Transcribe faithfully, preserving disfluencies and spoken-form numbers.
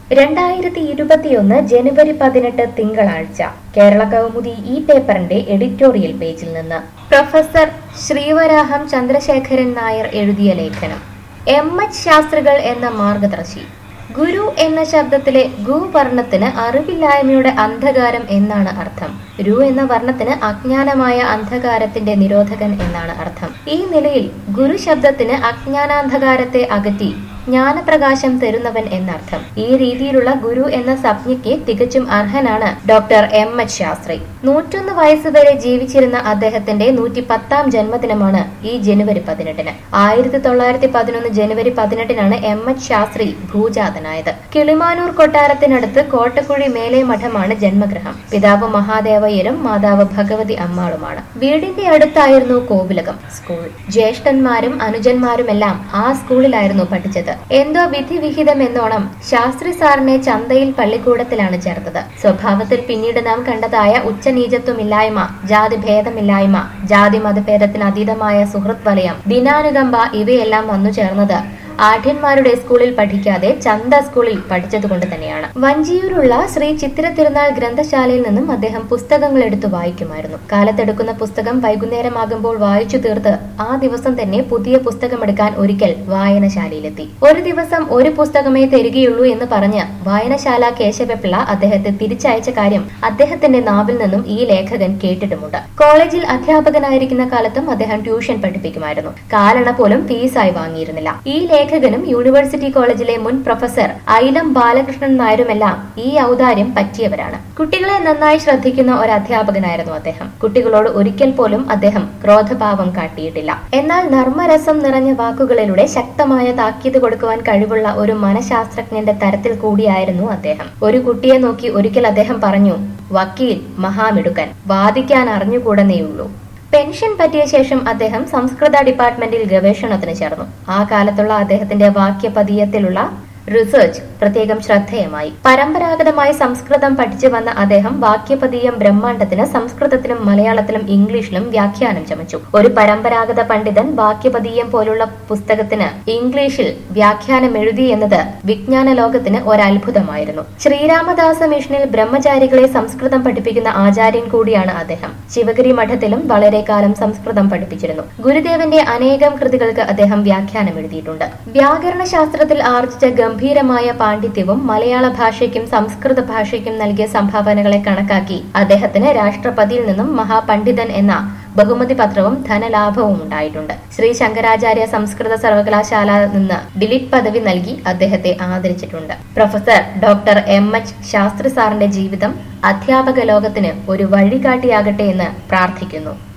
രണ്ടായിരത്തി ഇരുപത്തിയൊന്ന് ജനുവരി പതിനെട്ട് തിങ്കളാഴ്ച കേരള കൗമുദി ഈ പേപ്പറിന്റെ എഡിറ്റോറിയൽ പേജിൽ നിന്ന് പ്രൊഫസർ ശ്രീവരാഹം ചന്ദ്രശേഖരൻ നായർ എഴുതിയ ലേഖനം. എം എച്ച് ശാസ്ത്രികൾ എന്ന മാർഗദർശി. ഗുരു എന്ന ശബ്ദത്തിലെ ഗു വർണ്ണത്തിന് അറിവില്ലായ്മയുടെ അന്ധകാരം എന്നാണ് അർത്ഥം. രു എന്ന വർണ്ണത്തിന് അജ്ഞാനമായ അന്ധകാരത്തിന്റെ നിരോധകൻ എന്നാണ് അർത്ഥം. ഈ നിലയിൽ ഗുരു ശബ്ദത്തിന് അജ്ഞാനാന്ധകാരത്തെ അകറ്റി ജ്ഞാനപ്രകാശം തരുന്നവൻ എന്നർത്ഥം. ഈ രീതിയിലുള്ള ഗുരു എന്ന സംജ്ഞയ്ക്ക് തികച്ചും അർഹനാണ് ഡോക്ടർ എം എച്ച് ശാസ്ത്രി. നൂറ്റൊന്ന് വയസ്സ് വരെ ജീവിച്ചിരുന്ന അദ്ദേഹത്തിന്റെ നൂറ്റി പത്താം ജന്മദിനമാണ് ഈ ജനുവരി പതിനെട്ടിന്. ആയിരത്തി തൊള്ളായിരത്തി പതിനൊന്ന് ജനുവരി പതിനെട്ടിനാണ് എം എച്ച് ശാസ്ത്രി ഭൂജാതനായത്. കിളിമാനൂർ കൊട്ടാരത്തിനടുത്ത് കോട്ടക്കുഴി മേലെ മഠമാണ് ജന്മഗൃഹം. പിതാവ് മഹാദേവയ്യരും മാതാവ് ഭഗവതി അമ്മാളുമാണ്. വീടിന്റെ അടുത്തായിരുന്നു കോവിലകം സ്കൂൾ. ജ്യേഷ്ഠന്മാരും അനുജന്മാരുമെല്ലാം ആ സ്കൂളിലായിരുന്നു പഠിച്ചത്. എന്തോ വിധിവിഹിതം എന്നോണം ശാസ്ത്രി സാറിനെ ചന്തയിൽ പള്ളിക്കൂടത്തിലാണ് ചേർത്തത്. സ്വഭാവത്തിൽ പിന്നീട് നാം കണ്ടതായ ഉച്ചനീചത്വമില്ലായ്മ, ജാതി ഭേദമില്ലായ്മ, ജാതി മതഭേദത്തിന് അതീതമായ സുഹൃത്ത് വലയം, ദിനാനുകമ്പ ഇവയെല്ലാം വന്നു ചേർന്നത് ആഢ്യന്മാരുടെ സ്കൂളിൽ പഠിക്കാതെ ചന്ത സ്കൂളിൽ പഠിച്ചതുകൊണ്ട് തന്നെയാണ്. വഞ്ചിയൂരുള്ള ശ്രീ ചിത്തിര തിരുനാൾ ഗ്രന്ഥശാലയിൽ നിന്നും അദ്ദേഹം പുസ്തകങ്ങൾ എടുത്തു വായിക്കുമായിരുന്നു. കാലത്തെടുക്കുന്ന പുസ്തകം വൈകുന്നേരമാകുമ്പോൾ വായിച്ചു തീർത്ത് ആ ദിവസം തന്നെ പുതിയ പുസ്തകമെടുക്കാൻ ഒരിക്കൽ വായനശാലയിലെത്തി. ഒരു ദിവസം ഒരു പുസ്തകമേ തരികയുള്ളൂ എന്ന് പറഞ്ഞ് വായനശാല കേശവപിള്ള അദ്ദേഹത്തെ തിരിച്ചയച്ച കാര്യം അദ്ദേഹത്തിന്റെ നാവിൽ നിന്നും ഈ ലേഖകൻ കേട്ടിട്ടുമുണ്ട്. കോളേജിൽ അധ്യാപകനായിരിക്കുന്ന കാലത്തും അദ്ദേഹം ട്യൂഷൻ പഠിപ്പിക്കുമായിരുന്നു. കാലണ പോലും ഫീസായി വാങ്ങിയിരുന്നില്ല. ഈ ലേഖകനും യൂണിവേഴ്സിറ്റി കോളേജിലെ മുൻ പ്രൊഫസർ ഐലം ബാലകൃഷ്ണൻ നായരുമെല്ലാം ഈ ഔദാര്യം പറ്റിയവരാണ്. കുട്ടികളെ നന്നായി ശ്രദ്ധിക്കുന്ന ഒരു അധ്യാപകനായിരുന്നു അദ്ദേഹം. കുട്ടികളോട് ഒരിക്കൽ പോലും അദ്ദേഹം ക്രോധഭാവം കാട്ടിയിട്ടില്ല. എന്നാൽ നർമ്മരസം നിറഞ്ഞ വാക്കുകളിലൂടെ ശക്തമായ താക്കീത് കൊടുക്കുവാൻ കഴിവുള്ള ഒരു മനഃശാസ്ത്രജ്ഞന്റെ തരത്തിൽ കൂടിയായിരുന്നു അദ്ദേഹം. ഒരു കുട്ടിയെ നോക്കി ഒരിക്കൽ അദ്ദേഹം പറഞ്ഞു, വക്കീൽ മഹാമിടുക്കൻ, വാദിക്കാൻ അറിഞ്ഞുകൂടന്നേയുള്ളൂ. പെൻഷൻ പറ്റിയ ശേഷം അദ്ദേഹം സംസ്കൃത ഡിപ്പാർട്ട്മെന്റിൽ ഗവേഷണത്തിന് ചേർന്നു. ആ കാലത്തുള്ള അദ്ദേഹത്തിന്റെ വാക്യപദീയത്തിലുള്ള റിസർച്ച് പ്രത്യേകം ശ്രദ്ധേയമായി. പരമ്പരാഗതമായി സംസ്കൃതം പഠിച്ചു വന്ന അദ്ദേഹം വാക്യപദീയം ബ്രഹ്മാണ്ഡത്തിന് സംസ്കൃതത്തിലും മലയാളത്തിലും ഇംഗ്ലീഷിലും വ്യാഖ്യാനം ചമച്ചു. ഒരു പരമ്പരാഗത പണ്ഡിതൻ വാക്യപദീയം പോലുള്ള പുസ്തകത്തിന് ഇംഗ്ലീഷിൽ വ്യാഖ്യാനം എഴുതി എന്നത് വിജ്ഞാന ലോകത്തിന് ഒരത്ഭുതമായിരുന്നു. ശ്രീരാമദാസ മിഷനിൽ ബ്രഹ്മചാരികളെ സംസ്കൃതം പഠിപ്പിക്കുന്ന ആചാര്യൻ കൂടിയാണ് അദ്ദേഹം. ശിവഗിരി മഠത്തിലും വളരെ കാലം സംസ്കൃതം പഠിപ്പിച്ചിരുന്നു. ഗുരുദേവന്റെ അനേകം കൃതികൾക്ക് അദ്ദേഹം വ്യാഖ്യാനം എഴുതിയിട്ടുണ്ട്. വ്യാകരണ ശാസ്ത്രത്തിൽ ആർജിച്ച ഗംഭീരമായ പാണ്ഡിത്യവും മലയാള ഭാഷയ്ക്കും സംസ്കൃത ഭാഷയ്ക്കും നൽകിയ സംഭാവനകളെ കണക്കാക്കി അദ്ദേഹത്തിന് രാഷ്ട്രപതിയിൽ നിന്നും മഹാപണ്ഡിതൻ എന്ന ബഹുമതി പത്രവും ധനലാഭവും ഉണ്ടായിട്ടുണ്ട്. ശ്രീ ശങ്കരാചാര്യ സംസ്കൃത സർവകലാശാല നിന്ന് ഡിലിറ്റ് പദവി നൽകി അദ്ദേഹത്തെ ആദരിച്ചിട്ടുണ്ട്. Professor doctor M H Shastri സാറിന്റെ ജീവിതം അധ്യാപക ലോകത്തിന് ഒരു വഴികാട്ടിയാകട്ടെ എന്ന് പ്രാർത്ഥിക്കുന്നു.